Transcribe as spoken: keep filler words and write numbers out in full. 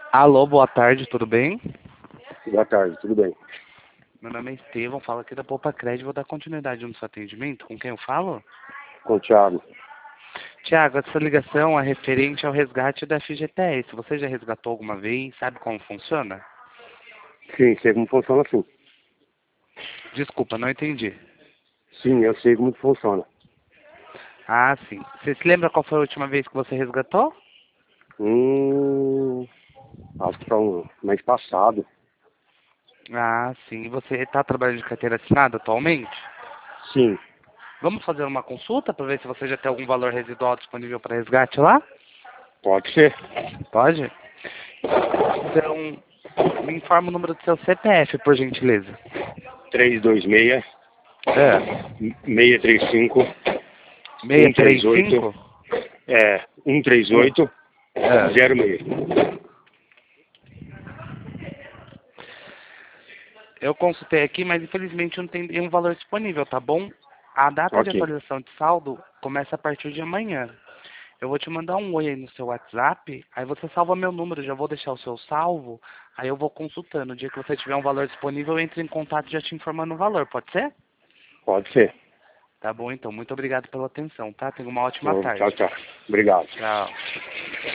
Alô, boa tarde, tudo bem? Boa tarde, tudo bem? Meu nome é Estevão, falo aqui da Poupa Crédito, vou dar continuidade no seu atendimento. Com quem eu falo? Com o Thiago. Tiago, essa ligação é referente ao resgate da F G T S. Você já resgatou alguma vez? Sabe como funciona? Sim, sei como funciona sim. Desculpa, não entendi. Sim, eu sei como funciona. Ah, sim. Você se lembra qual foi a última vez que você resgatou? Hum, acho que foi um mês passado. Ah, sim. E você está trabalhando de carteira assinada atualmente? Sim, Vamos fazer uma consulta para ver se você já tem algum valor residual disponível para resgate lá? pode ser. Pode? Então, me informa o número do seu C P F, por gentileza. três dois seis, É. seis três cinco, um três oito, seiscentos e trinta e cinco? é, um três Um. oito, É. zero seis. Eu consultei aqui, mas infelizmente não tem nenhum valor disponível, tá bom? A data de Ok, atualização de saldo começa a partir de amanhã. Eu vou te mandar um oi aí no seu WhatsApp, aí você salva meu número, já vou deixar o seu salvo, aí eu vou consultando. O dia que você tiver um valor disponível, eu entro em contato já te informando o valor, pode ser? pode ser. Tá bom então, muito obrigado pela atenção, tá? Tenha uma ótima Então, tchau, tarde. tchau. Obrigado. Tchau.